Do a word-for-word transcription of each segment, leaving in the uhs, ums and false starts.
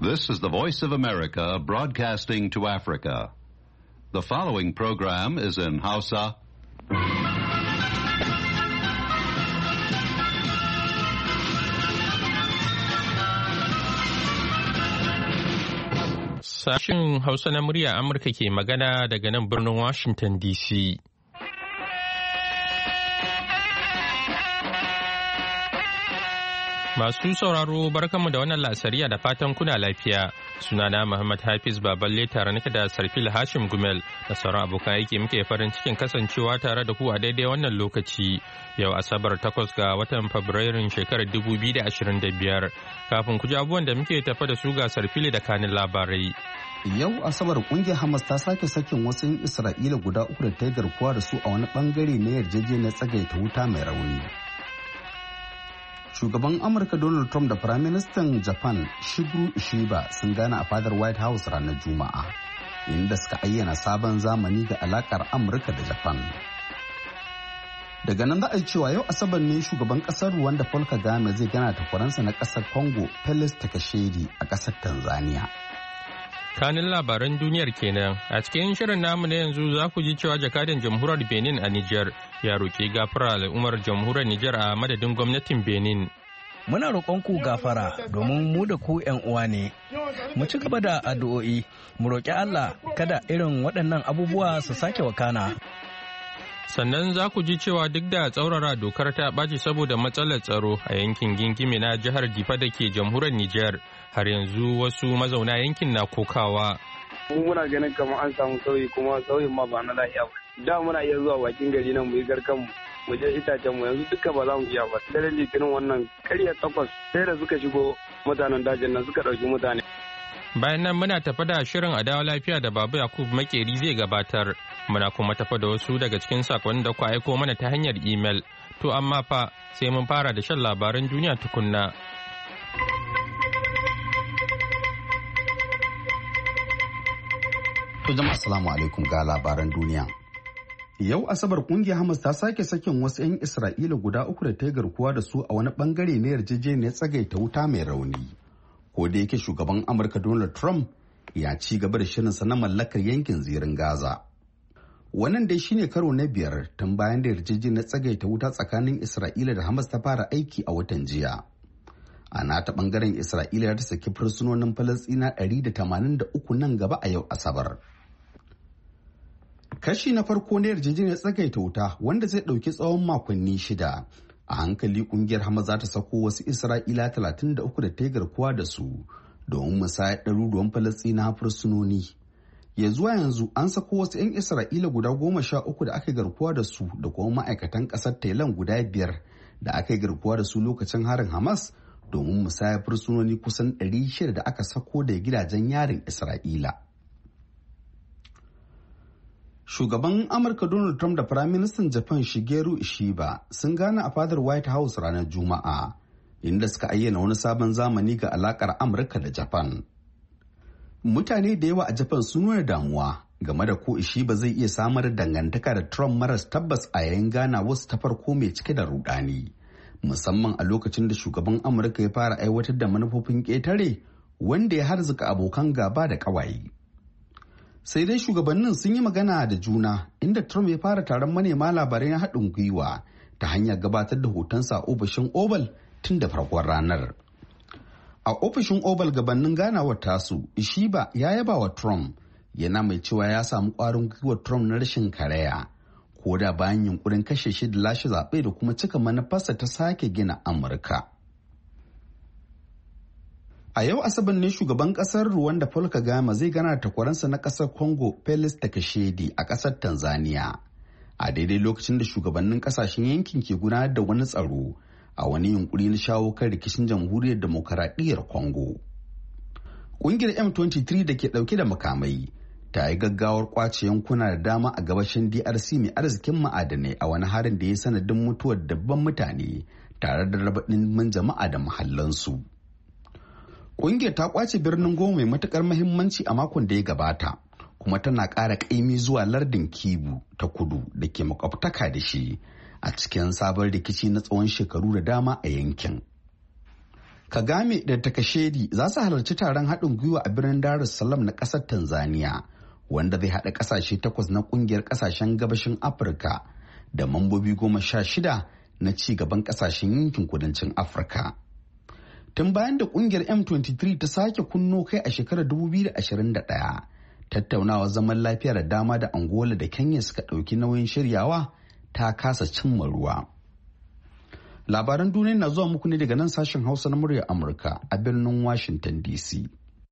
This is the Voice of America broadcasting to Africa. The following program is in Hausa. Sashen Hausa na murya Amurka ke magana daga nan birnin Washington D C. Masu sauraro barkanmu da wannan lasariya da fatan kuna lafiya. Sunana Muhammad Hafiz Baballe tare nake da Sarfil Hashim Gumel da sauran abokan aiki muke farin cikin kasancewa tare da ku a daidai wannan lokaci. Yau Asabar takwas ga watan Fabrairun shekarar dubu biyu da ashirin da biyar. Kafin ku ji abubuwan da muke tafa da su ga Sarfili da kanin labarai. Yau Asabar kungiyar Hamas ta sake sakin wasu 'yan Isra'ila guda uku da ta yi garkuwa da su a wani bangare na yarjejeniyar tsagaita wuta mai rauni. Shugaban Amurka Donald Trump da Firaministan Japan Shigeru Ishiba sun gana a fadar White House ranar Juma'a, inda suka ayyana sabon zamani ga alakar Amurka da Japan. Daga nan za a yi cewa yau Asabar ne shugaban kasar Rwanda Paul Kagame zai gana takwaransa na kasar Congo Felix Tshisekedi a kasar Tanzania. Kanin labaran duniyar kenan a cikin shirin namu na yanzu za ku ji cewa jakadan jamhuriyar Benin a Nijar ya roƙi gafara al'ummar jamhuriyar Nijar a madadin gwamnatin Benin. Muna roƙon ku gafara domin mu da ku 'yan uwa ne. Mu ci gaba da addu'o'i, mu roƙi Allah kada irin waɗannan abubuwa su sake wakana. Sannan za ku ji cewa duk da tsaurara dokar ta ɓaci saboda matsalar tsaro a yankin gingime na jihar Difa da ke jamhuriyar Nijar, har yanzu wasu mazauna yankin na kokawa. Mu muna ganin kamar an samu sauyi kuma sauyin ma ba na lafiya ba. Da muna iya zuwa bakin gari nan mu yi garkan mu je itacen mu yanzu duka ba za mu iya ba. Dare litinin wannan karya takwas sai da suka shigo mutanen dajin nan suka ɗauki mutane. Bayan nan muna tafa da shirin adawa lafiya da Babu Yakub Makeri zai gabatar. Muna kuma tafa da wasu daga cikin sakonnin da ku aiko mana ta hanyar imel. To amma fa sai mun fara da shan labaran duniya tukunna. To jama'a assalamu alaikum ga labaran duniya. Yau Asabar kungiyar Hamas ta sake sakin wasu 'yan Isra'ila guda uku da ta yi garkuwa da su a wani bangare na yarjejeniyar tsagaita wuta mai rauni. Ko da yake shugaban Amurka Donald Trump ya ci gaba da shirinsa na mallakar yankin zirin Gaza. Wannan dai shine karo na biyar tun bayan da yarjejeniyar tsagaita wuta tsakanin Isra'ila da Hamas ta fara aiki a watan jiya. A nata bangaren Isra'ila ta saki fursunonin Falasɗina ɗari da tamanin da uku nan gaba a yau Asabar. Kashi na farko na yarjejeniyar tsagaita wuta wanda zai ɗauki tsawon makonni shida. A hankali kungiyar Hamas za ta sako wasu Isra'ila talatin da uku da ta yi garkuwa da su domin musayar ɗaruruwan Falasɗina fursunoni. Ya zuwa yanzu an sako wasu 'yan Isra'ila guda goma sha uku da aka yi garkuwa da su da kuma ma'aikatan ƙasar Thailand guda biyar da aka yi garkuwa da su lokacin harin Hamas domin musayar fursunoni kusan ɗari shida da aka sako da gidajen yarin Isra'ila. Shugaban Amurka Donald Trump da Firaministan Japan Shigeru Ishiba sun gana a fadar White House ranar Juma'a, inda suka ayyana wani sabon zamani ga alakar Amurka da Japan. Mutane da yawa a Japan sun nuna damuwa game da ko Ishiba zai iya samar da dangantaka da Trump maras tabbas a yayin gana wasu ta farko mai cike da rudani, musamman a lokacin da shugaban Amurka ya fara aiwatar da manufofin ƙetare wanda ya harzuka abokan gaba da ƙawaye. Sai dai shugabannin sun yi magana da juna inda Trump ya fara taron manema labarai na haɗin gwiwa ta hanyar gabatar da hotonsa a ofishin Oval tun da farkon ranar. A ofishin Oval gabanin ganawar tasu, Ishiba ya yaba wa Trump yana mai cewa ya samu ƙwarin gwiwar Trump na rashin karaya, ko da bayan yunkurin kashe shi da lashe zaɓe da kuma cika manufarsa ta sake gina Amurka. A yau Asabar ne shugaban kasar Rwanda Paul Kagame zai gana da takwaransa na kasar Congo Felix Tshisekedi a kasar Tanzania. A daidai lokacin da shugabannin kasashen yankin ke gudanar da wani tsaro a wani yunkuri na shawo kan rikicin jamhuriyar demokaradiyyar Congo. Kungiyar M twenty-three da ke dauke da makamai ta yi gaggawar kwace yankuna da dama a gabashin D R C mai arzikin ma'adanai a wani harin da ya sanadin mutuwar dabban mutane tare da raba ɗimbin jama'a da mahallansu. Ƙungiyar ta kwace birnin Goma mai matukar muhimmanci a makon da ya gabata, kuma tana ƙara ƙaimi zuwa lardin Kivu ta kudu da ke makwabtaka da shi a cikin sabon rikici na tsawon shekaru da dama a yankin. Kagame da Takashedi za su halarci taron haɗin gwiwa a birnin Dar es Salaam na ƙasar Tanzania, wanda zai haɗa ƙasashe takwas na ƙungiyar ƙasashen gabashin Afirka da mambobi goma sha shida na ci gaban ƙasashen yankin kudancin Afirka. Tun bayan da ƙungiyar M twenty-three ta sake kunno kai a shekarar dubu biyu da ashirin da ɗaya, tattaunawa zaman lafiya da dama da Angola da Kenya suka ɗauki nauyin shiryawa ta kasa cimma ruwa. Labaran duniya na zuwa muku ne daga nan sashen Hausa na muryar Amurka a birnin Washington D C.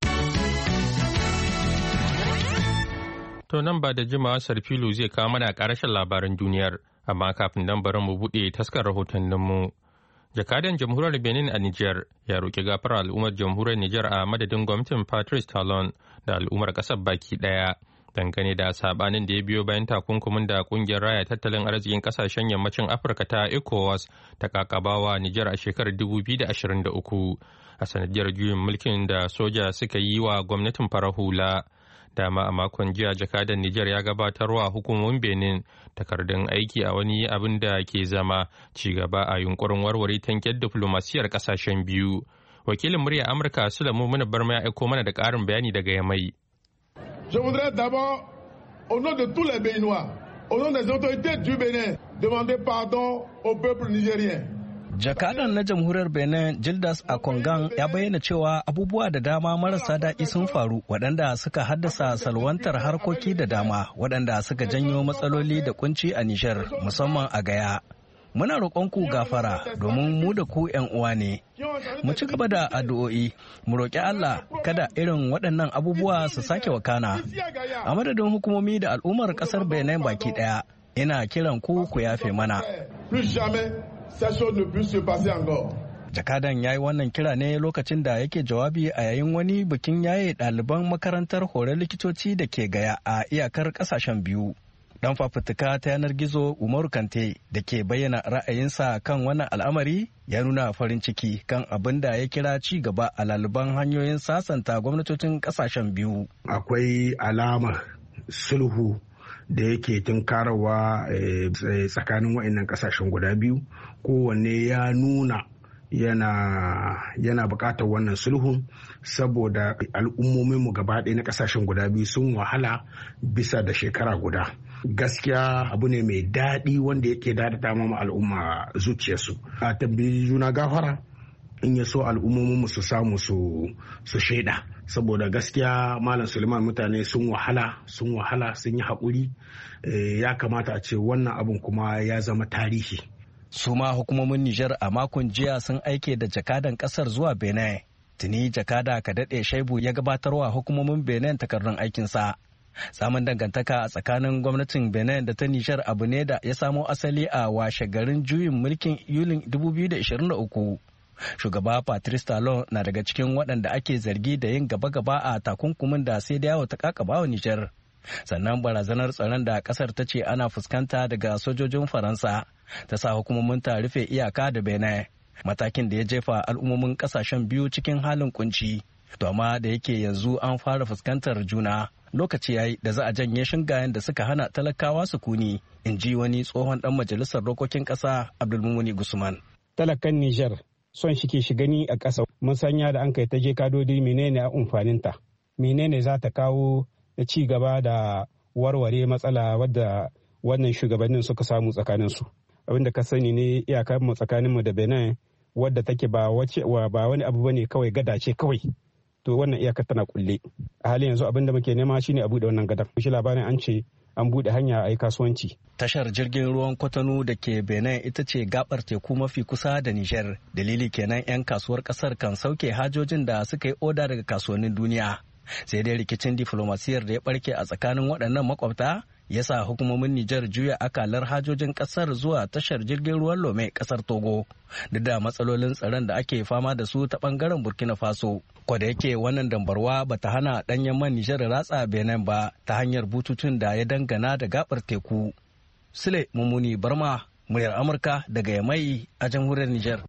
To nan ba da jimawa Sarfilu zai kawo mana ƙarashin labaran duniyar, amma kafin nan bari mu buɗe taskar rahotanninmu. Jakadan jamhuriyar Benin a Nijar ya roƙi gafara al'ummar jamhuriyar Nijar a madadin gwamnatin Patrice Talon da al'ummar ƙasar baki ɗaya. Dangane da sabanin da ya biyo bayan takunkumin da kungiyar raya tattalin arzikin kasashen yammacin Afirka ta ECOWAS ta kakabawa Nijar a shekarar dubu biyu da ashirin da uku a sanadiyar juyin mulkin da soja suka yi wa gwamnatin farar hula. Dama a makon jiya jakadan Nijar ya gabatarwa hukumomin Benin takardun aiki a wani abin da ke zama ci gaba a yunkurin warware tanken diflomasiyar kasashen biyu. Wakilin murya Amurka Sulaimu Muna Barma ya aiko mana da ƙarin bayani daga Yamai. Je voudrais d'abord, au nom de tous les Béninois, au nom des autorités du Bénin, demander pardon au peuple nigérien. Jakadan na jamhuriyar Benin Gildas Akongan ya bayyana cewa abubuwa da dama marasa daɗi sun faru waɗanda suka haddasa salwantar harkoki da dama waɗanda suka janyo matsaloli da kunci a Nijar musamman a Gaya. Muna roƙonku gafara domin mu da ku 'yan uwa ne. Mu ci gaba da addu'o'i, mu roƙi Allah kada irin waɗannan abubuwa su sake wakana. A madadin hukumomi da al'ummar ƙasar Benin baki ɗaya, ina kiran ku ku yafe mana. Jakadan ya yi wannan kira ne lokacin da yake jawabi a yayin wani bikin yaye ɗaliban makarantar horar likitoci da ke Gaya a iyakar ƙasashen biyu. Dan fafutuka ta yanar gizo Umaru Kante da ke bayyana ra'ayinsa kan wannan al'amari ya nuna farin ciki kan abin da ya kira ci gaba a laliban hanyoyin sasanta gwamnatocin kasashen biyu. Akwai alamar sulhu da yake tunkarawa tsakanin wa'annan kasashen guda biyu, kowanne ya nuna yana yana bukatar wannan sulhun saboda al'ummominmu gaba ɗaya na kasashen guda biyu sun wahala bisa da shekara guda. Gaskiya abu ne mai daɗi wanda yake dadata ma al'umma zuciyarsu. A tambayi juna gafara in ya so al'ummominmu su samu su shaida, saboda gaskiya Malam Suleiman mutane sun wahala sun wahala sun yi haƙuri. Ya kamata a ce wannan abun kuma ya zama tarihi. Su ma hukumomin Nijar a makon jiya sun aike da jakadan kasar zuwa Benin. Tuni jakada Kadaɗe Shaibu ya gabatarwa hukumomin Benin takardun aikinsa. Samun dangantaka a tsakanin gwamnatin Benin da ta Nijar abu ne da ya samo asali a washe garin juyin mulkin Yulin dubu biyu da ashirin da uku. Shugaba Patrice Talon na daga cikin waɗanda ake zargi da yin gaba-gaba a takunkumin da sai da yawo ta kakaba wa Nijar. Sannan barazanar tsaron da kasar ta ce ana fuskanta daga sojojin Faransa ta sa hukumomin ta rufe iyaka da Benin, matakin da ya jefa al'ummomin kasashen biyu cikin halin kunci. To amma da yake yanzu an fara fuskantar juna, lokaci yayi da za a janye shingayen da suka hana talakawa sukuni, in ji wani tsohon dan majalisar dokokin kasa Abdulmumuni Gusman. Talakan Nijar son shi ke shi gani a ƙasa, mun sanya da an kai ta je kadodi menene a amfaninta, menene za ta kawo da ci gaba da warware matsala wadda wannan shugabannin suka samu tsakaninsu. Abinda ka sani ne iyakar mu tsakaninmu da Benin wadda take ba wace ba wani abu bane kawai gada ce kawai. To wannan iyakar tana kulle. A halin yanzu abinda muke nema shine a bude wannan gadar. Shi labarin an ce an bude hanya a yi kasuwanci. Tashar jirgin ruwan Kwatano da ke Benin ita ce gabar teku mafi kusa da Niger. Dalili kenan 'yan kasuwar kasar kan sauke hajojin da suka yi oda daga kasuwannin duniya. Sai dai rikicin diflomasiyar da ya barke a tsakanin waɗannan makwabta ya sa hukumomin Nijar juya akalar hajojin ƙasar zuwa tashar jirgin ruwan Lome ƙasar Togo, duk da matsalolin tsaron da ake fama da su ta ɓangaren Burkina Faso. Ko da yake wannan dambarwa ba ta hana ɗanyen man Nijar ratsa Benin ba ta hanyar bututun da ya dangana da gabar teku. Sule Mumuni Barma, muryar Amurka daga Yamai a jamhuriyar Nijar.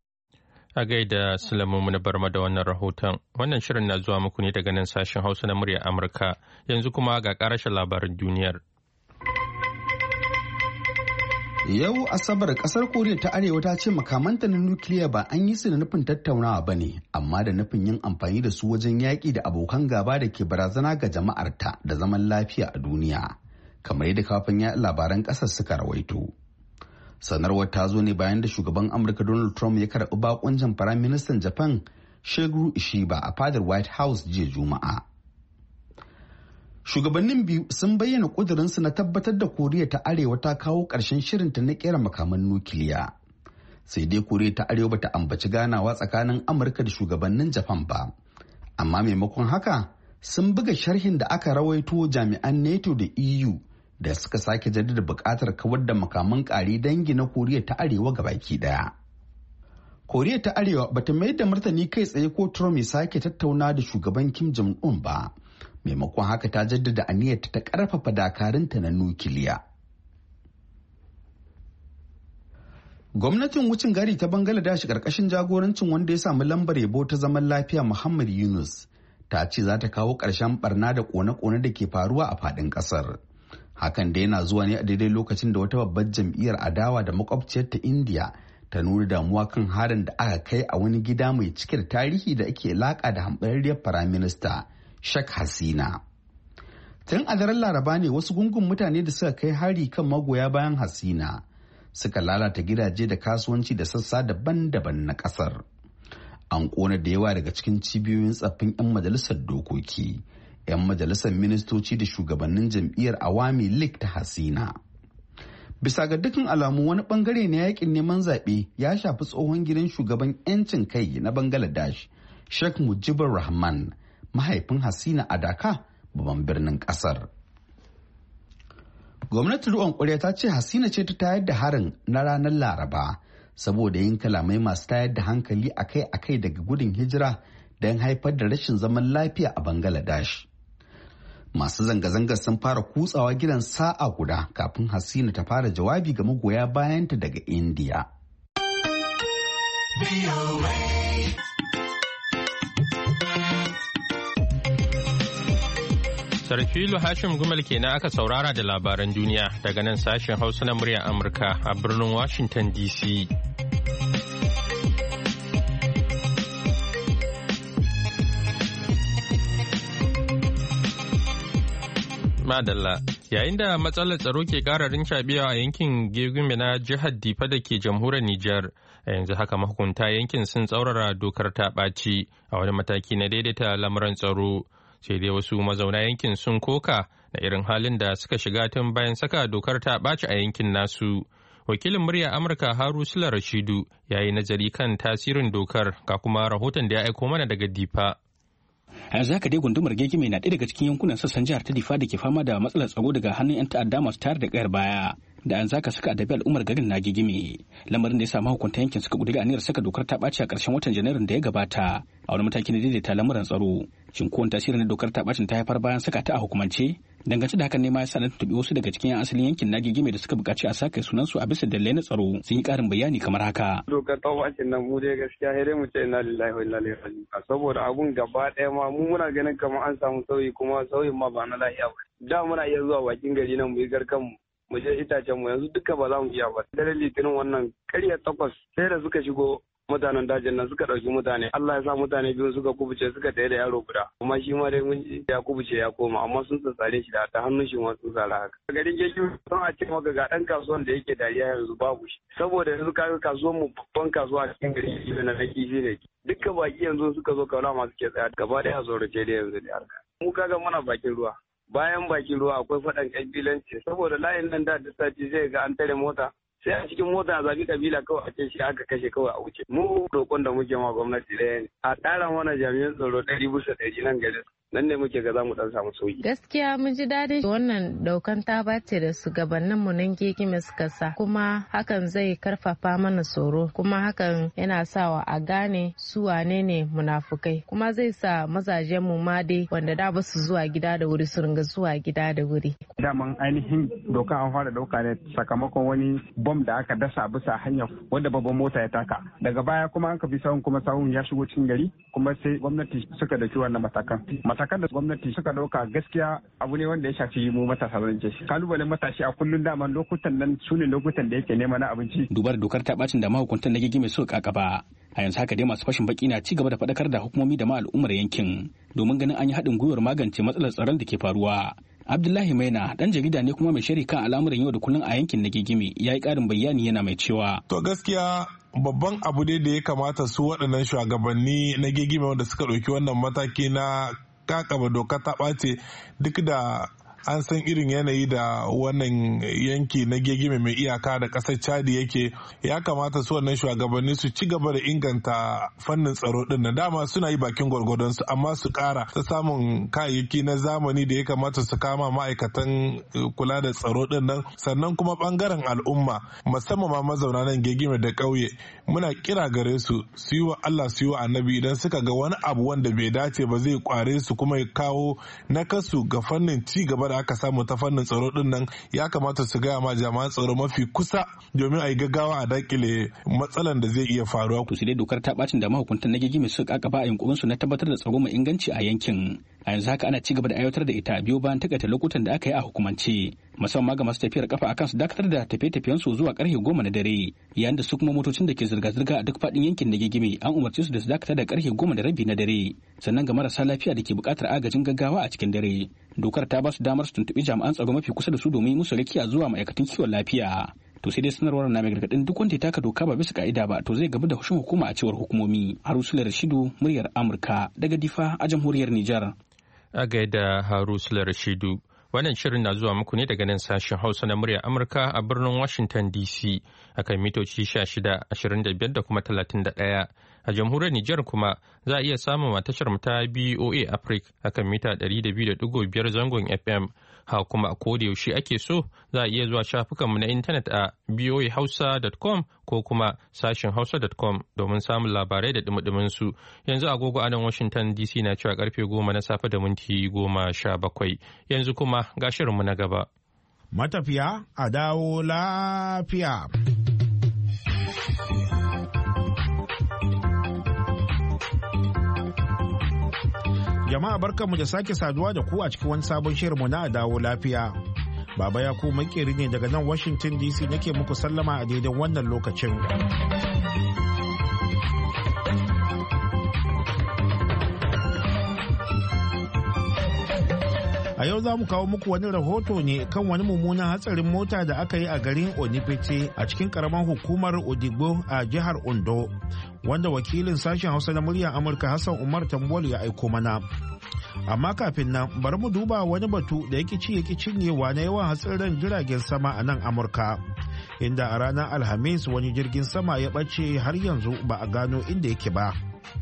A gaida Sulaimu na Barma da wannan rahoton. Wannan shirin na zuwa muku ne daga nan sashen Hausa na muryar Amurka. Yanzu kuma ga ƙarashin labarin duniyar. Yau Asabar kasar Koriya ta Arewa ta ce makamanta na nukiliya ba an yi su da nufin tattaunawa ba ne, amma da nufin yin amfani da su wajen yaƙi da abokan gaba da ke barazana ga jama'arta da zaman lafiya a duniya, kamar yadda kafin ya labaran ƙasar suka rawaito. Sanarwar ta zo ne bayan da shugaban Amurka Donald Trump ya karɓi bakuncin Firaministan Japan Shigeru Ishiba a fadar White House jiya Juma'a. Shugabannin biyu sun bayyana ƙudurinsu na tabbatar da Koriya ta Arewa ta kawo ƙarshen shirinta na ƙera makaman nukiliya. Sai dai Koriya ta Arewa bata ambaci ganawa tsakanin Amurka da shugabannin Japan ba. Amma maimakon haka sun buga sharhin da aka rawaito jami'an NATO da E U da suka sake jaddada buƙatar kawar da makaman ƙari dangi na Koriya ta Arewa gabaki ɗaya. Koriya ta Arewa bata mayar da martani kai tsaye ko Trump ya sake tattauna da shugaban Kim Jong-un ba. Maimakon haka ta jaddada aniyarta ta karfafa dakarunta na nukiliya. Gwamnatin wucin gari ta Bangladesh karkashin jagorancin wanda ya samu lambar yabo ta zaman lafiya Muhammad Yunus ta ce za ta kawo ƙarshen barna da kone-kone da ke faruwa a faɗin ƙasar. Hakan da yana zuwa ne a daidai lokacin da wata babbar jam'iyyar adawa da makwabciyar ta India ta nuna damuwa kan harin da aka kai a wani gida mai cike da tarihi da ake alaƙa da hambararriyar firaminista Sheikh Hasina. Tun a daren Laraba ne wasu gungun mutane da suka kai hari kan magoya bayan Hasina suka lalata gidaje da kasuwanci da sassa daban-daban na kasar. An kona da yawa daga cikin cibiyoyin tsaffin 'yan majalisar dokoki, 'yan majalisar ministoci da shugabannin jam'iyyar Awami League ta Hasina. Bisa ga dukkan alamu wani bangare na yakin neman zaɓe ya shafi tsohon gidan shugaban 'yancin kai na Bangladesh, Sheikh Mujibur Rahman, mahaifin Hasina a Dhaka, babban birnin kasar. Gwamnatin riƙon ƙwarya ta ce Hasina ce ta tayar da harin na ranar Laraba saboda yin kalamai masu tayar da hankali akai-akai daga gudun hijira don haifar da rashin zaman lafiya a Bangladesh. Masu zanga-zangar sun fara kutsawa gidan sa'a guda kafin Hasina ta fara jawabi ga magoya bayanta daga Indiya. Sarfilu Hashim Gumal kenan aka saurara da labaran duniya daga nan sashen Hausa na muryar Amurka a birnin Washington D C. Madalla, yayin da matsalar tsaro ke ƙara rincaɓewa a yankin Gegume na jihar Difa da ke jamhuriyar Nijar, a yanzu haka mahukunta yankin sun tsaurara dokar ta ɓaci a wani mataki na daidaita lamuran tsaro. Sai dai wasu mazauna yankin sun koka na irin halin da suka shiga tun bayan saka dokar ta ɓaci a yankin nasu. Wakilin murya Amurka Haru Sula Rashidu ya yi nazari kan tasirin dokar ga kuma rahoton da ya aiko mana daga Difa. A yanzu haka dai gundumar Gegime na ɗaya daga cikin yankunan sassan jihar ta Difa da ke fama da matsalar tsaro daga hannun 'yan ta'adda masu tayar da ƙayar baya. Da an zaka suka adabi al'ummar garin na Gegime, lamarin da ya samu hukunta yankin suka ƙudiri aniyar saka dokar ta ɓaci a ƙarshen watan Janairun da ya gabata a wani mataki na daidaita lamuran tsaro. Shin kowane tasiri na dokar ta ɓacin ta haifar bayan saka ta a hukumance? Dangance da hakan ne ma ya sa na tuntuɓi wasu daga cikin 'yan asalin yankin na Gegime da suka buƙaci a sake sunansu a bisa dalilai na tsaro sun yi ƙarin bayani kamar haka. Dokar ta ɓacin nan mu dai gaskiya sai dai mu ce inna lillahi wa inna ilaihi raji'un, saboda abun gaba ɗaya ma mu muna ganin kamar an samu sauyi kuma sauyin ma ba na lafiya ba. Da muna iya zuwa bakin gari nan mu yi garkan mu mu je itacen mu, yanzu duka ba za mu iya ba. Dare litinin wannan karya takwas sai da suka shigo mutanen dajin nan suka ɗauki mutane. Allah ya sa mutane biyu suka kubuce suka tsaye da yaro guda, kuma shi ma dai mun ya kubuce ya koma, amma sun tsatsare shi da ta hannun shi ma sun tsara haka. Garin Geju sun a ce maka ga ɗan kasuwan da yake dariya yanzu babu shi, saboda yanzu kaga kasuwan mu babban kasuwa a cikin garin Geju na kifi ne. Dukka baki yanzu suka zo kauna masu ke tsaya gaba ɗaya tsorace da yanzu da harka. Mu kaga muna bakin ruwa. Bayan bakin ruwa akwai faɗan ƙabilanci, saboda layin nan da sati zai ga an tare mota sai a cikin mota a zabi kabila kawai a ce shi aka kashe kawai a wuce. Mu roƙon da muke ma gwamnati ɗaya ne a ƙara mana jami'an tsaro ɗari bisa ɗari nan gari, nan ne muke ga za mu ɗan samu sauki. Gaskiya mun ji daɗin wannan daukan ta bace da shugabannin mu nan Gegime suka sa, kuma hakan zai karfafa mana tsoro, kuma hakan yana sawa a gane su wane ne munafukai, kuma zai sa mazajen mu ma dai wanda da basu zuwa gida da wuri su ringa zuwa gida da wuri. Daman ainihin doka an fara dauka ne sakamakon wani bom da aka dasa bisa hanyar wanda babban mota ya taka. Daga baya kuma an ka bi sahun kuma sahun ya shigo cikin gari, kuma sai gwamnati suka dauki wannan matakan. matakan da gwamnati suka dauka gaskiya abu ne wanda ya shafi mu matasa zan ce kalubalen matashi a kullun daman lokutan nan su ne lokutan da yake nema na abinci. Dubar dokar ta bacin da mahukuntan na gigime suka kakaba a yanzu haka dai masu fashin baki na ci gaba da faɗakar da hukumomi da ma al'ummar yankin domin ganin an yi haɗin gwiwar magance matsalar tsaron da ke faruwa. Abdullahi Maina dan jarida ne kuma mai shiri kan al'amuran yau da kullum a yankin na gigime ya yi ƙarin bayani yana mai cewa. To gaskiya babban abu dai da ya kamata su waɗannan shugabanni na gigime wanda suka ɗauki wannan mataki na kakaba doka ta ɓace duk da an san irin yanayi da wannan yanki na gegime mai iyaka da ƙasar chadi yake ya kamata su wannan shugabanni su ci gaba da inganta fannin tsaro din nan dama suna yi bakin gwargwadon su amma su ƙara ta samun kayayyaki na zamani da ya kamata su kama ma'aikatan kula da tsaro din nan sannan kuma bangaren al'umma musamman ma mazauna nan gegime da ƙauye muna kira gare su su yi wa Allah su yi wa annabi idan suka ga wani abu wanda bai dace ba zai kware su kuma ya kawo nakasu ga fannin ci gaba da aka samu ta fannin tsaro din nan ya kamata su gaya ma jami'an tsaro mafi kusa domin a yi gaggawa a dakile matsalan da zai iya faruwa. To sai dai dokar ta bacin da mahukuntan na gegime suka kakaba a yankunan su na tabbatar da tsaro mai inganci a yankin. A yanzu haka ana ci gaba da aiwatar da ita biyo bayan takaita lokutan da aka yi a hukumance musamman ga masu tafiyar kafa akan su dakatar da tafiye-tafiyen su zuwa karfe goma na dare yayin da su kuma motocin da ke zirga-zirga a duk faɗin yankin na gegime an umarci su da su dakatar da karfe goma da rabi na dare sannan ga marasa lafiya da ke buƙatar agajin gaggawa a cikin dare dokar ta ba su damar su tuntuɓi jami'an tsaro mafi kusa da su domin musu rakiya zuwa ma'aikatan kiwon lafiya. To sai dai sanarwar na mai gargaɗin duk wanda ya taka doka ba bisa ka'ida ba to zai gaba da hushin hukuma a cewar hukumomi. Harusula Rashidu muryar Amurka daga Difa a jamhuriyar Nijar. A gaida Harusula Rashidu. Wannan shirin na zuwa muku ne daga nan sashen Hausa na muryar Amurka a birnin Washington D C akan mitoci sha shida, ashirin da biyar da kuma talatin da ɗaya. A jamhuriyar Nijar kuma za a iya samun tashar mu ta B O A Africa akan mita ɗari da biyu da ɗigo biyar zangon F M. Ha kuma a koda yaushe ake so za a iya zuwa shafukanmu na intanet a b o a hausa dot com ko kuma sashen hausa dot com domin samun labarai da dumudumin su. Yanzu agogo a nan Washington D C na cewa karfe goma na safe da minti goma sha bakwai. Yanzu kuma ga shirinmu na gaba. Matafiya a dawo lafiya. Jama'a barkanmu da sake saduwa da ku a cikin wani sabon shirinmu na dawo lafiya. Baba ya ku makeri ne daga nan Washington D C nake muku sallama a daidai wannan lokacin. A yau za mu kawo muku wani rahoto ne kan wani mummunan hatsarin mota da aka yi a garin Onipete a cikin karamar hukumar Odigbo a jihar Ondo, wanda wakilin sashen Hausa na muryar Amurka Hassan Umar Tambol ya aiko mana. Amma kafin nan bari mu duba wani batu da yake ci yake cinyewa na yawan hatsarin jiragen sama a nan Amurka, inda a ranar Alhamis wani jirgin sama ya ɓace har yanzu ba a gano inda yake ba.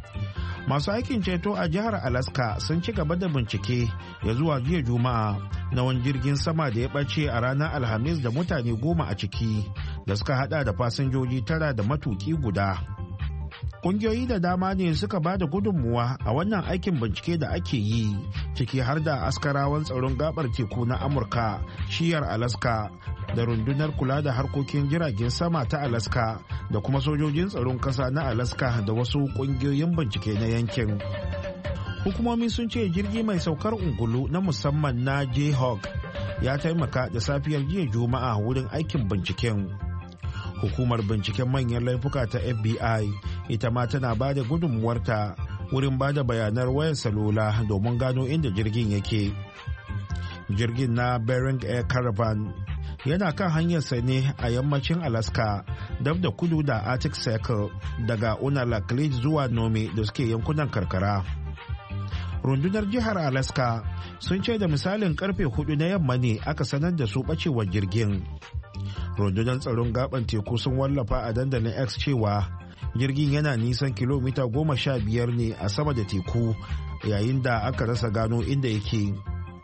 Masu aikin ceto a jihar Alaska sun ci gaba da bincike ya zuwa jiya Juma'a na wani jirgin sama da ya ɓace a ranar Alhamis da mutane goma a ciki da suka hada da fasinjoji tara da matuki guda. Ƙungiyoyi da dama ne suka ba da gudunmuwa a wannan aikin bincike da ake yi, ciki har da askarawan tsaron gabar teku na Amurka, shiyar Alaska, da rundunar kula da harkokin jiragen sama ta Alaska, da kuma sojojin tsaron ƙasa na Alaska da wasu ƙungiyoyin bincike na yankin. Hukumomi sun ce jirgi mai saukar ungulu na musamman na Jayhawk ya taimaka da safiyar jiya Juma'a wurin aikin binciken. Hukumar binciken manyan laifuka ta F B I ita ma tana ba da gudunmuwarta wurin ba da bayanar wayar salula domin gano inda jirgin yake. Jirgin na Bering Air Caravan yana kan hanyarsa ne a yammacin Alaska dab da kudu da Arctic Circle daga Unalakleet zuwa Nome da suke yankunan karkara. Rundunar jihar Alaska sun ce da misalin karfe hudu na yamma ne aka sanar da su bacewar jirgin. Rundunar tsaron gaban teku sun wallafa a dandalin X cewa jirgin yana nisan kilomita goma sha biyar ne a sama da teku yayin da aka rasa gano inda yake.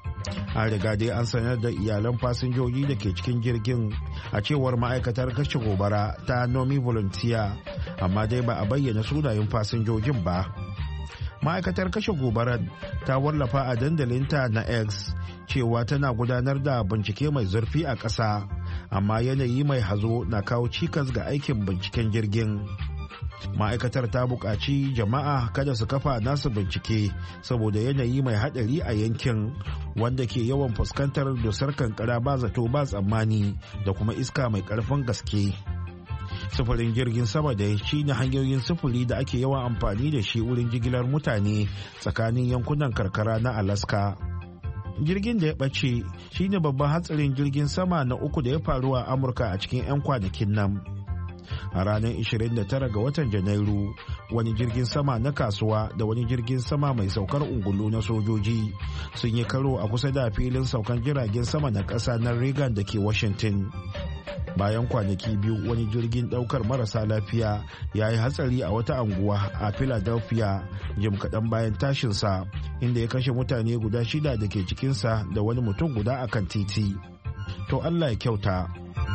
An riga dai an sanar da iyalan fasinjoji da ke cikin jirgin a cewar ma'aikatar kashe gobara ta Nomi Volunteer, amma dai ba a bayyana sunayen fasinjojin ba. Ma'aikatar kashe gobarar ta wallafa a dandalinta na X cewa tana gudanar da bincike mai zurfi a ƙasa, amma yanayi mai hazo na kawo cikas ga aikin binciken jirgin. Ma'aikatar ta buƙaci jama'a kada su kafa nasu bincike saboda yanayi mai haɗari a yankin wanda ke yawan fuskantar dusar kankara ba zato ba tsammani da kuma iska mai ƙarfin gaske. Sufurin jirgin sama da shi ne hanyoyin sufuri da ake yawan amfani da shi wurin jigilar mutane tsakanin yankunan karkara na Alaska. Jirgin da ya ɓace shi ne babban hatsarin jirgin sama na uku da ya faru a Amurka a cikin 'yan kwanakin nan. A ranar ishirin da tara ga watan Janairu, wani jirgin sama na kasuwa da wani jirgin sama mai saukar ungulu na sojoji sun yi karo a kusa da filin saukan jiragen sama na ƙasa na Reagan da ke Washington. Bayan kwanaki biyu, wani jirgin ɗaukar marasa lafiya ya yi hatsari a wata anguwa a Philadelphia jim kaɗan bayan tashinsa, inda ya kashe mutane guda shida da ke cikinsa da wani mutum guda a kan titi. To Allah ya kyauta.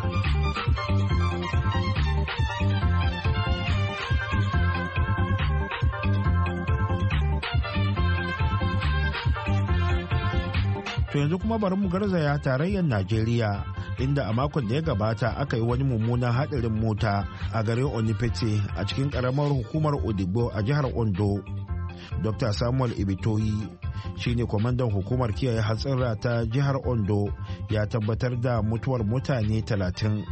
To yanzu kuma bari mu garzaya tarayyar Najeriya, inda a makon da ya gabata aka yi wani mummunan haɗarin mota a garin Onipete a cikin ƙaramar hukumar Odigbo a jihar Ondo. Dokta Samuel Ibitoyi shine kwamandan hukumar kiyaye hatsira ta jihar Ondo ya tabbatar da mutuwar mutane talatin.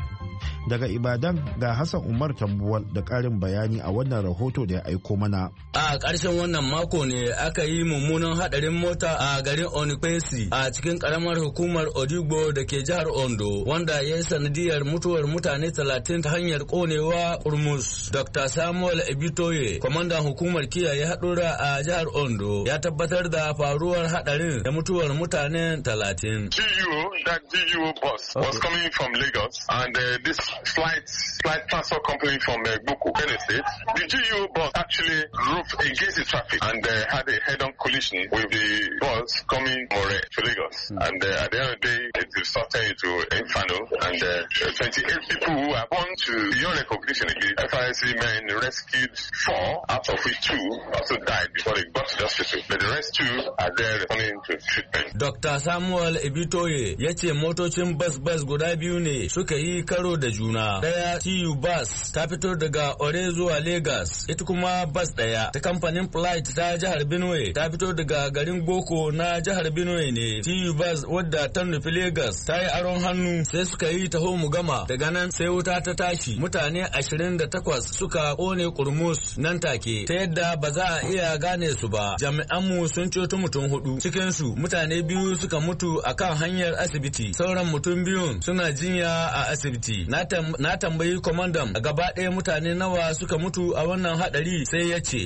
Daga Ibadan ga Hassan Umar Tambuwal da ƙarin bayani a wannan rahoto da ya aiko mana. A ƙarshen wannan mako ne aka yi mummunan haɗarin mota a garin Onipesi a cikin ƙaramar hukumar Odigbo da ke jihar Ondo, wanda ya yi sanadiyar mutuwar mutane talatin ta hanyar ƙonewa kurmus. Dokta Samuel Ebitoye, kwamandan hukumar kiyaye haɗura a jihar Ondo, ya tabbatar da faruwar haɗarin da mutuwar mutane talatin. G U, that G U bus was coming from Lagos and uh, this flight flight transport company from uh, Buku, Benin State. The G U bus actually drove against the traffic and uh, had a head-on collision with the bus coming More to Lagos. Mm. And uh, at the end of the day, it resulted into inferno, and uh, twenty-eight people who are born to beyond recognition. The F I S C men rescued four, out of which two also died before they got to the hospital. But the rest two are there responding to treatment. Doctor Samuel Ebitoye ya ce motocin bas-bas guda biyu ne suka yi karo da juna. Daya T U bus ta fito daga Ore zuwa Lagos, ita kuma bus daya ta kamfanin Flight ta jihar Benue ta fito daga garin Boko na jihar Benue ne. T U bus wadda ta nufi Lagos ta yi aron hannu sai suka yi taho mu gama, daga nan sai wuta ta tashi, mutane ashirin da takwas suka kone kurmus nan take ta yadda ba za a iya gane su ba. Jami'anmu sun ceto mutum hudu, cikinsu mutane biyu suka mutu akan hanyar asibiti, sauran mutum biyun suna jinya a asibiti. Na tambayi kwamandan gaba ɗaya mutane nawa suka mutu a wannan hadari, sai ya ce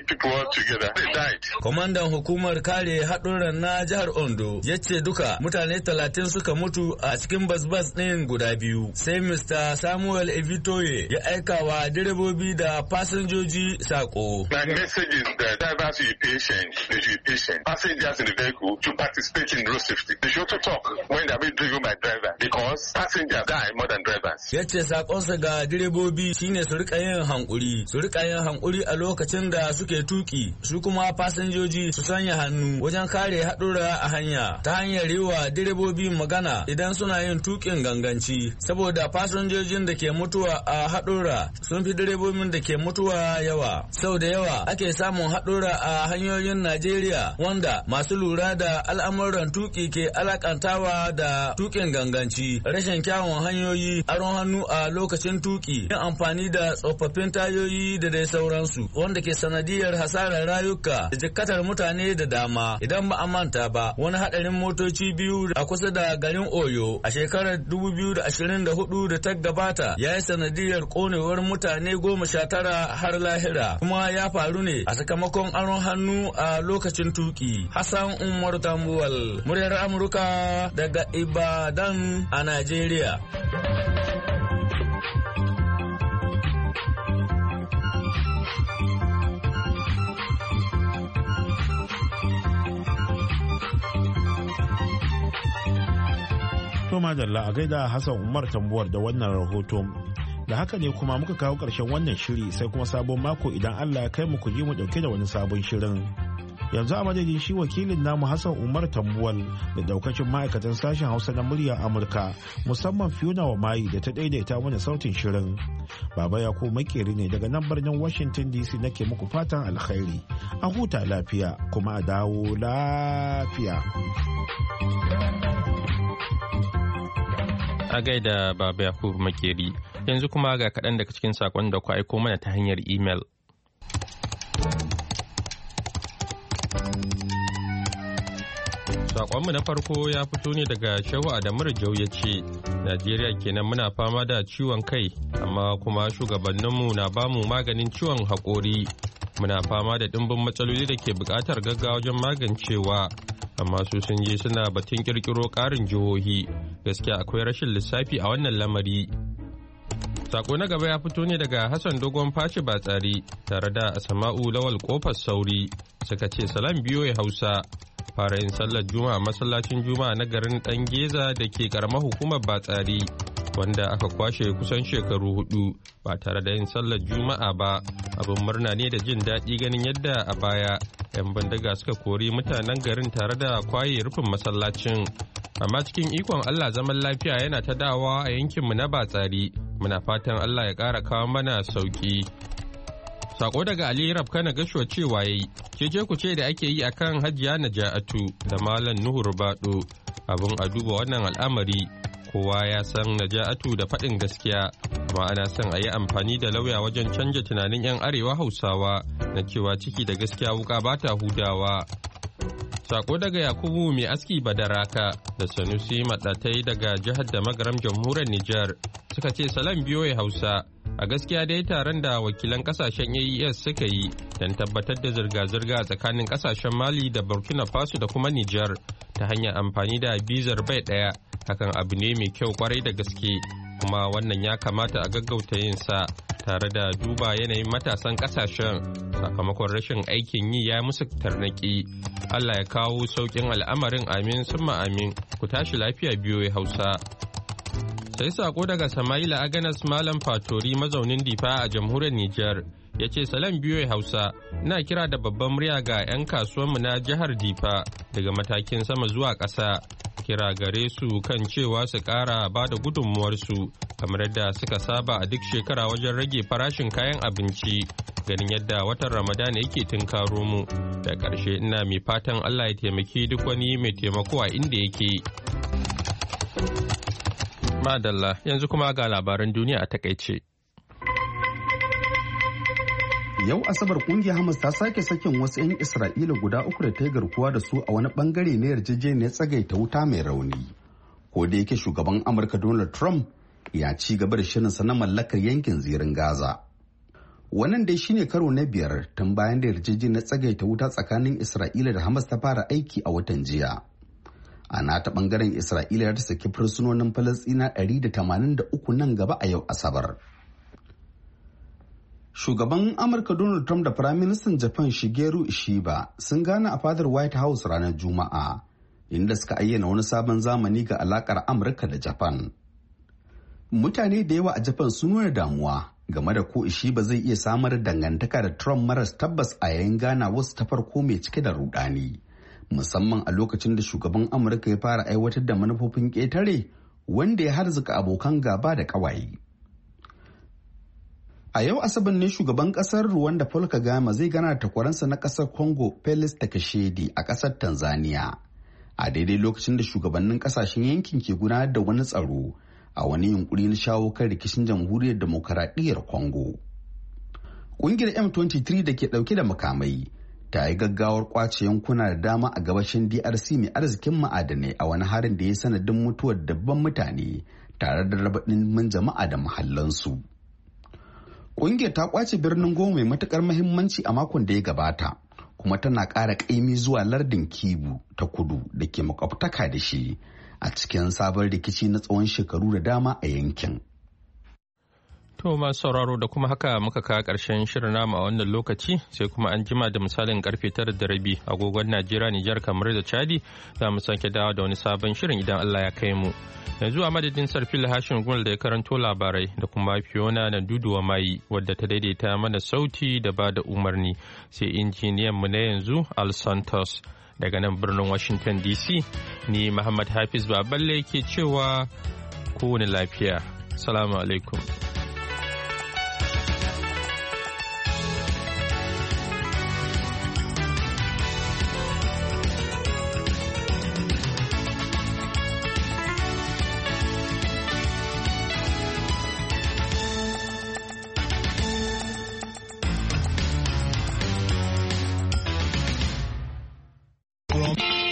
kwamandan hukumar kare haɗuran na jihar Ondo ya ce duka mutane talatin suka mutu a cikin basbas ɗin guda biyu. Sai Mister Samuel Evitoye ya aika wa direbobi da fasinjoji sako. My message is that drivers should be patient, they should be patient. Passengers in the vehicle to participate in road safety. They should also talk when they are being driven by driver, because passengers die more than drivers. Ya ce sakonsa ga direbobi shine su rika yin hankuri, su rika yin hankuri a lokacin da suke tuki, su kuma fasinjoji su sanya hannu wajen kare haɗura a hanya ta hanyar yi wa direbobi magana idan suna yin tukin ganganci, saboda fasinjojin da ke mutuwa a haɗura sun fi direbobin da ke mutuwa yawa. Sau da yawa ake samun haɗura a hanyoyin Najeriya wanda masu lura da al'amuran tuki ke alakantawa da tukin ganganci, rashin kyawun hanyoyi, aron hannu a lokacin tuki, yin amfani da tsofaffin tayoyi da dai sauransu, wanda ke sanadiyar hasarar rayuka da jikkatar mutane da dama. Idan ba a manta ba, wani hadarin motoci biyu a kusa da garin Oyo a shekarar dubu biyu da ashirin da hudu da ta gabata ya yi sanadiyar konewar mutane goma sha tara har lahira, kuma ya faru ne a sakamakon aron hannu a lokacin tuki. Hassan Umar Tambuwal, muryar Amurka daga Ibadan a Najeriya. To madalla a gaida Hassan Umar Tambuwar da wannan rahoto. Da haka ne kuma muka kawo ƙarshen wannan shiri, sai kuma sabon mako idan Allah ya kai mu ku ji mu dauke da wani sabon shirin. yanzu a madadin shi wakilin namu Hassan Umar Tambuwal da daukacin ma'aikatan sashen Hausa na muryar Amurka musamman Fiona wa Mayi da ta daidaita mana sautin shirin. Baba Yakubu Makeri ne daga nan birnin Washington D C nake muku fatan alkhairi. A huta lafiya kuma a dawo lafiya. A gaida Baba Yakubu Makeri, yanzu kuma ga kaɗan daga cikin saƙon da ku aiko mana ta hanyar imel. Saƙonmu na farko ya fito ne daga Shehu Adamu Rijau ya ce, Najeriya kenan muna fama da ciwon kai, amma kuma shugabanninmu na bamu maganin ciwon haƙori. Muna fama da ɗimbin matsaloli da ke buƙatar gaggawa wajen magancewa, amma su sun je suna batun ƙirƙiro ƙarin jihohi. Gaskiya akwai rashin lissafi a wannan lamari. Sako na gaba ya fito ne daga Hassan Dogon Fashi Batsari tare da Asama'u Lawal Kofar Sauri suka ce salam biyoyi Hausa. Fara yin sallar Juma'a masallacin Juma'a na garin Dan Geza da ke karamar hukumar Batsari wanda aka kwashe kusan shekaru hudu ba tare da yin sallar Juma'a ba. Abin murna ne da jin daɗi ganin yadda a baya 'yan bindiga suka kori mutanen garin tare da kwaye rufin masallacin. Amma cikin ikon Allah zaman lafiya yana ta dawa a yankinmu na Batsari. Muna fatan Allah ya ƙara kawo mana sauƙi. Sako daga Ali Rabkana Gashuwa cewa yayi, cece ku ce da ake yi akan Hajiya Naja'atu da Malam Nuhu Rubado. Abin a duba wannan al'amari, kowa ya san Naja'atu da faɗin gaskiya, amma ana son a yi amfani da lauya wajen canja tunanin 'yan arewa Hausawa na cewa ciki da gaskiya wuka ba ta hudawa. Sako daga Yakubu mai aski Badaraka da Sanusi Maɗatai daga jihar da Magaram Jamhuriyar Nijar suka ce salam biyoyi Hausa. A gaskiya dai taron da wakilan kasashen A E S suka yi don tabbatar da zirga-zirga tsakanin kasashen Mali da Burkina Faso da kuma Nijar ta hanyar amfani da bizar bai ɗaya, hakan abu ne mai kyau kwarai da gaske, kuma wannan ya kamata a gaggauta yin sa tare da duba yanayin matasan kasashen sakamakon rashin aikin yi ya musu tarnaki. Allah ya kawo sauƙin al'amarin, amin summa amin. Ku tashi lafiya biyoyi Hausa. Sai sako daga Samaila Aganas Malam Fatori mazaunin Difa a jamhuriyar Nijar ya ce salam biyoyi Hausa, ina kira da babban murya ga 'yan kasuwanmu na jihar Difa daga matakin sama zuwa ƙasa. Kira gare su kan cewa su ƙara ba da gudunmuwarsu kamar yadda suka saba a duk shekara wajen rage farashin kayan abinci, ganin yadda watan Ramadana yake tunkaro mu. Da ƙarshe ina mai fatan Allah ya taimaki duk wani mai taimako a inda yake. Madalla, yanzu kuma ga labaran duniya a takaice. Yau Asabar kungiyar Hamas ta sake sakin wasu 'yan Isra'ila guda uku da ta yi garkuwa da su a wani bangare na yarjejeniyar tsagaita wuta mai rauni. Ko da yake shugaban Amurka Donald Trump ya ci gaba da shirinsa na mallakar yankin zirin Gaza. Wannan dai shine karo na biyar tun bayan da yarjejeniyar tsagaita wuta tsakanin Isra'ila da Hamas ta fara aiki a watan jiya. A nata bangaren Isra'ila ta saki fursunonin Falasɗina ɗari da tamanin da uku nan gaba a yau Asabar. Shugaban Amurka Donald Trump da Firaministan Japan Shigeru Ishiba sun gana a fadar White House ranar Juma'a, inda suka ayyana wani sabon zamani ga alakar Amurka da Japan. Mutane da yawa a Japan sun nuna damuwa game da ko Ishiba zai iya samar da dangantaka da Trump maras tabbas a yayin gana wasu ta farko mai cike da rudani, musamman a lokacin da shugaban Amurka ya fara aiwatar da manufofin ƙetare wanda ya harzuka abokan gaba da ƙawaye. A yau Asabar ne shugaban kasar Rwanda Paul Kagame zai gana da takwaransa na kasar Congo Felix Tshisekedi a kasar Tanzania. A daidai lokacin da shugabannin kasashen yankin ke gudanar da wani tsaro a wani yunkuri na shawo kan rikicin jamhuriyar demokaradiyyar Congo. Kungiyar M twenty-three da ke dauke da makamai ta yi gaggawar kwace yankuna da dama a gabashin D R C mai arzikin ma'adanai a wani harin da ya sanadin mutuwar dabban mutane tare da raba ɗimbin jama'a da mahallansu. Ƙungiyar ta kwace birnin Goma mai matukar muhimmanci a makon da ya gabata, kuma tana ƙara ƙaimi zuwa lardin Kivu ta kudu da ke makwabtaka da shi a cikin sabon rikici na tsawon shekaru da dama a yankin. To masu sauraro da kuma haka muka kawo ƙarshen shirin namu a wannan lokaci sai kuma an jima da misalin karfe tara da rabi agogon Najeriya, Nijar, kamar da Chadi za mu sake dawo da wani sabon shirin idan Allah ya kai mu. Yanzu a madadin Sarfil Hashin Gumel da ya karanto labarai da kuma Fiona na Duduwa Mai wadda ta daidaita mana sauti da ba da umarni sai injiniyan mu na yanzu Al Santos daga nan birnin Washington D C ni Muhammad Hafiz Baballe ke cewa kowane lafiya. Salamu alaikum.